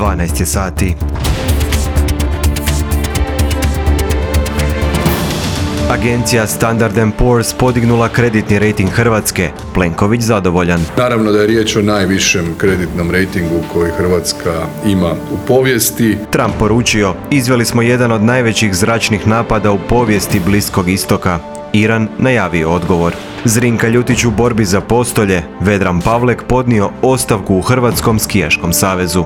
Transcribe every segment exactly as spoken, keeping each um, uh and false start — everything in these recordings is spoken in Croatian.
dvanaest je sati. Agencija Standard and Poor's podignula kreditni rejting Hrvatske. Plenković zadovoljan. Naravno da je riječ o najvišem kreditnom rejtingu koji Hrvatska ima u povijesti. Trump poručio, izveli smo jedan od najvećih zračnih napada u povijesti Bliskog istoka. Iran najavio odgovor. Zrinka Ljutić u borbi za postolje, Vedran Pavlek podnio ostavku u Hrvatskom skijaškom savezu.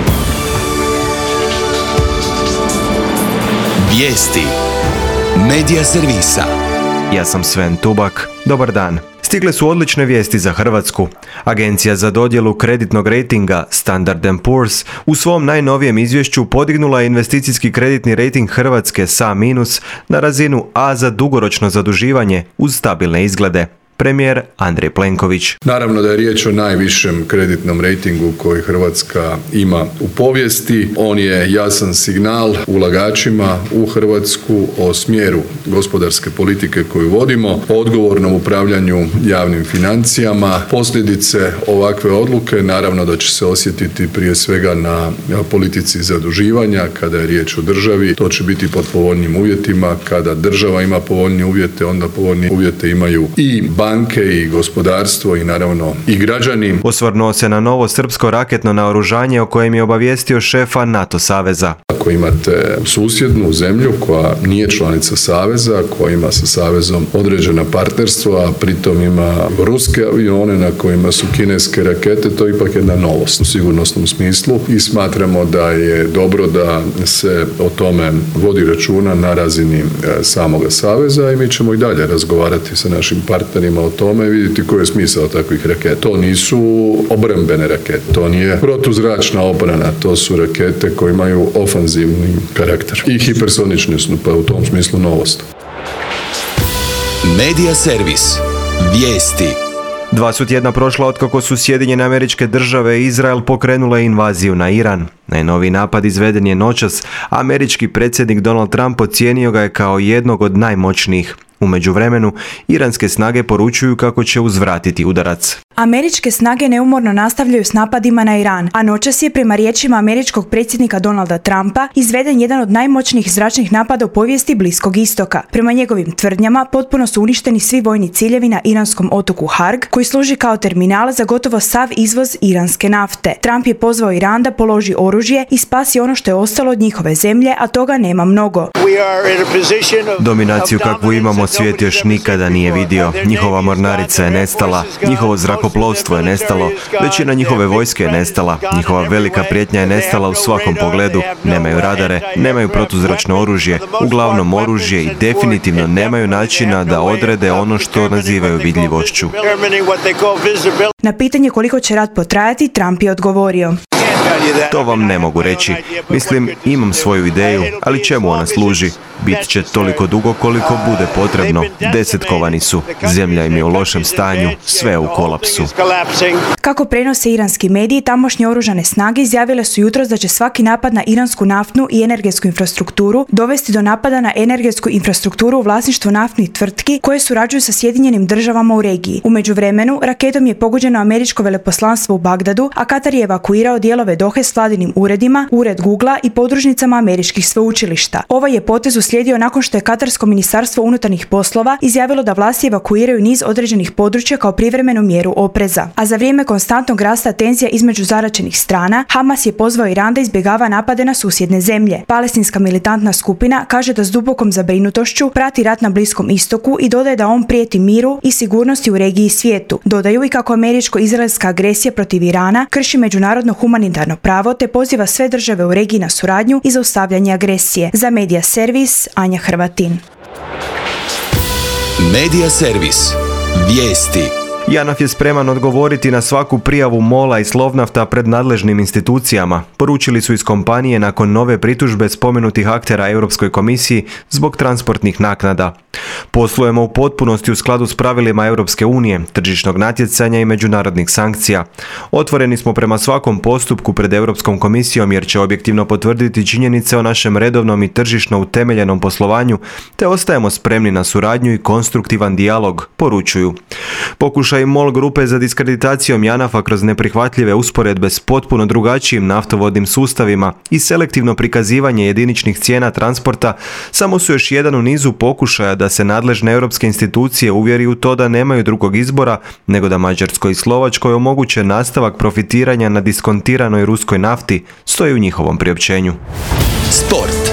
Vijesti Medija servisa. Ja sam Sven Tubak. Dobar dan. Stigle su odlične vijesti za Hrvatsku. Agencija za dodjelu kreditnog rejtinga Standard and Poor's u svom najnovijem izvješću podignula je investicijski kreditni rejting Hrvatske S A minus na razinu A za dugoročno zaduživanje uz stabilne izglede. Premijer Andrej Plenković. Naravno da je riječ o najvišem kreditnom rejtingu koji Hrvatska ima u povijesti. On je jasan signal ulagačima u Hrvatsku o smjeru gospodarske politike koju vodimo, o odgovornom upravljanju javnim financijama. Posljedice ovakve odluke naravno da će se osjetiti prije svega na politici zaduživanja. Kada je riječ o državi, to će biti pod povoljnim uvjetima. Kada država ima povoljnije uvjete, onda povoljnije uvjete imaju i banke i gospodarstvo i naravno i građani. Osvrnuo se na novo srpsko raketno naoružanje o kojem je obavijestio šefa NATO saveza. Ako imate susjednu zemlju koja nije članica saveza, koja ima sa savezom određena partnerstva, a pritom ima ruske avione na kojima su kineske rakete, to je ipak jedna novost u sigurnosnom smislu i smatramo da je dobro da se o tome vodi računa na razini samoga saveza i mi ćemo i dalje razgovarati sa našim partnerima o tome i vidjeti koji je smisao takvih raketa. To nisu obrambene rakete, to nije protuzračna obrana, to su rakete koje imaju ofanzivni karakter i hipersonični su, pa u tom smislu novost. Medija servis. Vijesti. Dva su tjedna prošla otkako su Sjedinjene Američke Države i Izrael pokrenule invaziju na Iran. Najnoviji napad izveden je noćas, a američki predsjednik Donald Trump ocijenio ga je kao jednog od najmoćnijih. U međuvremenu, iranske snage poručuju kako će uzvratiti udarac. Američke snage neumorno nastavljaju s napadima na Iran, a noćas je prema riječima američkog predsjednika Donalda Trumpa izveden jedan od najmoćnijih zračnih napada u povijesti Bliskog istoka. Prema njegovim tvrdnjama potpuno su uništeni svi vojni ciljevi na iranskom otoku Harg, koji služi kao terminal za gotovo sav izvoz iranske nafte. Trump je pozvao Iran da položi oružje i spasi ono što je ostalo od njihove zemlje, a toga nema mnogo. Dominaciju kakvu imamo svijet još nikada nije vidio. Njihova mornarica je nestala, njihovo zrakoplovstvo je nestalo, većina njihove vojske je nestala, njihova velika prijetnja je nestala u svakom pogledu. Nemaju radare, nemaju protuzračno oružje, uglavnom oružje i definitivno nemaju načina da odrede ono što nazivaju vidljivošću. Na pitanje koliko će rat potrajati, Trump je odgovorio: To vam ne mogu reći. Mislim, imam svoju ideju, ali čemu ona služi? Bit će toliko dugo koliko bude potrebno. Desetkovani su. Zemlja im je u lošem stanju. Sve je u kolapsu. Kako prenose iranski mediji, tamošnje oružane snage izjavile su jutros da će svaki napad na iransku naftnu i energetsku infrastrukturu dovesti do napada na energetsku infrastrukturu u vlasništvu naftnih tvrtki koje surađuju sa Sjedinjenim Državama u regiji. U međuvremenu, raketom je pogođeno američko veleposlanstvo u Bagdadu, a Katar je evakuirao dijelove Dohe s vladinim uredima, ured Googlea i podružnicama američkih sveučilišta. Ovaj je potez uslijedio nakon što je Katarsko ministarstvo unutarnjih poslova izjavilo da vlasti evakuiraju niz određenih područja kao privremenu mjeru opreza. A za vrijeme konstantnog rasta tenzija između zaraćenih strana, Hamas je pozvao Iran da izbjegava napade na susjedne zemlje. Palestinska militantna skupina kaže da s dubokom zabrinutošću prati rat na Bliskom istoku i dodaje da on prijeti miru i sigurnosti u regiji i svijetu. Dodaju i kako američko-izraelska agresija protiv Irana krši međunarodno humanitarno pravo te poziva sve države u regiji na suradnju i zaustavljanje agresije. Za Medija servis, Anja Hrvatin. Medija servis. Vijesti. JANAF je spreman odgovoriti na svaku prijavu MOL-a i Slovnafta pred nadležnim institucijama, poručili su iz kompanije nakon nove pritužbe spomenutih aktera Europskoj komisiji zbog transportnih naknada. Poslujemo u potpunosti u skladu s pravilima Europske unije, tržišnog natjecanja i međunarodnih sankcija. Otvoreni smo prema svakom postupku pred Europskom komisijom jer će objektivno potvrditi činjenice o našem redovnom i tržišno utemeljenom poslovanju, te ostajemo spremni na suradnju i konstruktivan dijalog, poručuju. Pokušaj pokušaj MOL grupe za diskreditacijom JANAF-a kroz neprihvatljive usporedbe s potpuno drugačijim naftovodnim sustavima i selektivno prikazivanje jediničnih cijena transporta samo su još jedan u nizu pokušaja da se nadležne europske institucije uvjeri u to da nemaju drugog izbora nego da Mađarskoj i Slovačkoj omoguće nastavak profitiranja na diskontiranoj ruskoj nafti, stoji u njihovom priopćenju. Sport.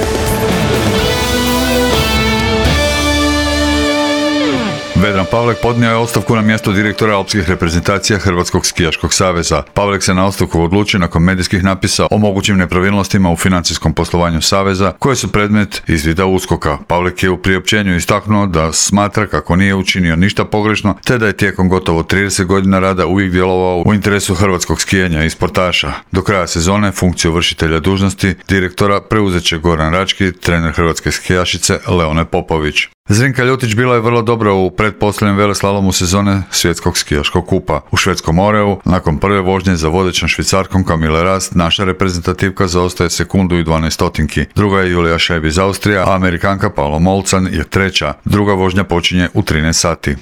Vedran Pavlek podnio je ostavku na mjesto direktora alpskih reprezentacija Hrvatskog skijaškog saveza. Pavlek se na ostavku odlučio nakon medijskih napisa o mogućim nepravilnostima u financijskom poslovanju saveza, koje su predmet izvida USKOK-a. Pavlek je u priopćenju istaknuo da smatra kako nije učinio ništa pogrešno, te da je tijekom gotovo trideset godina rada uvijek djelovao u interesu hrvatskog skijanja i sportaša. Do kraja sezone funkciju vršitelja dužnosti direktora preuzet će Goran Rački, trener hrvatske skijašice Leone Popović. Zrinka Ljutić bila je vrlo dobra u pretposljednjem veleslalomu sezone svjetskog skijaškog kupa. U švedskom Oreu, nakon prve vožnje za vodećom Švicarkom Camille Rast, naša reprezentativka zaostaje sekundu i dvanaest stotinki. Druga je Julija Šeb iz Austrija, a Amerikanka Paula Molcan je treća. Druga vožnja počinje u trinaest sati.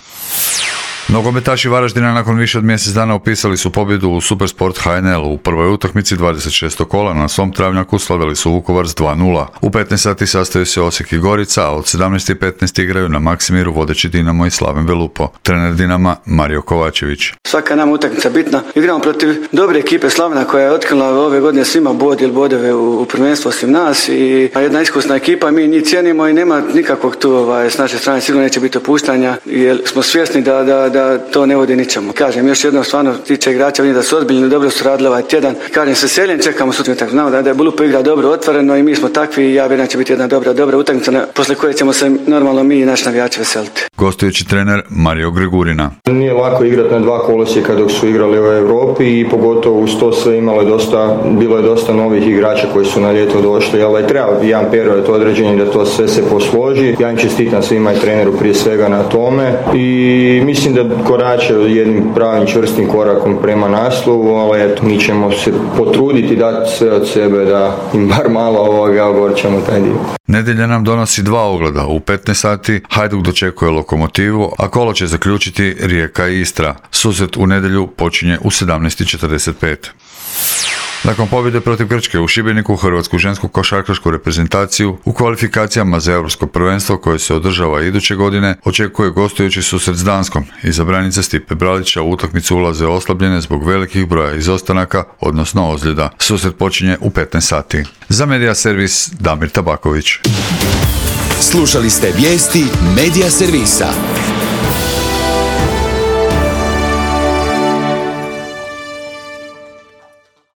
Nogometaši Varaždina nakon više od mjesec dana upisali su pobjedu u Supersport H N L-u. U prvoj utakmici dvadeset šestog kola na svom travnjaku slavili su Vukovar s dva nula. U petnaest sati sastaju se Osijek i Gorica, a od sedamnaest i petnaest igraju na Maksimiru vodeći Dinamo i Slaven Velupo. Trener Dinama Mario Kovačević. Svaka nam utakmica bitna. Igramo protiv dobre ekipe Slavena koja je otkrila ove godine svima bod ili bodove u, u prvenstvu osim nas i jedna iskusna ekipa, mi njih cijenimo i nema nikakvog tu ovaj, s naše strane sigurno neće biti opuštanja jer smo svjesni da, da, da to ne vodi ničemu. Kažem još jednom, stvarno tiče igrača, vidim da su ozbiljni, dobro su radili ovaj tjedan. Kažem se seljem, čekamo sutra utakmicu. Znamo da, da je Belupo igra dobro otvoreno i mi smo takvi i ja vjerujem će biti jedna dobra, dobra utakmica posle koje ćemo se normalno mi i naši navijači veseliti. Gostujući trener Mario Gregurina. Nije lako igrati na dva kolosijeka dok su igrali u Europi i pogotovo uz to sve imalo je dosta, bilo je dosta novih igrača koji su na ljeto došli, ali treba jedan period određeni da to sve se posloži. Ja im čestitam svima i treneru prije svega na tome i mislim da korače jednim pravim čvrstim korakom prema naslovu, ali eto, mi ćemo se potruditi dati sve od sebe da im bar malo ovoga ogorčamo taj dio. Nedjelja nam donosi dva ogleda. U petnaest sati Hajduk dočekuje Lokomotivu, a kolo će zaključiti Rijeka i Istra. Susret u nedjelju počinje u sedamnaest i četrdeset pet. Nakon pobjede protiv Grčke u Šibeniku, hrvatsku žensku košarkašku reprezentaciju u kvalifikacijama za europsko prvenstvo koje se održava iduće godine očekuje gostujući susret s Danskom. Iza branice Stipe Bralića u utakmicu ulaze oslabljene zbog velikih broja izostanaka, odnosno ozljeda. Susret počinje u petnaest sati. Za Medija Servis Damir Tabaković. Slušali ste vijesti Medija Servisa.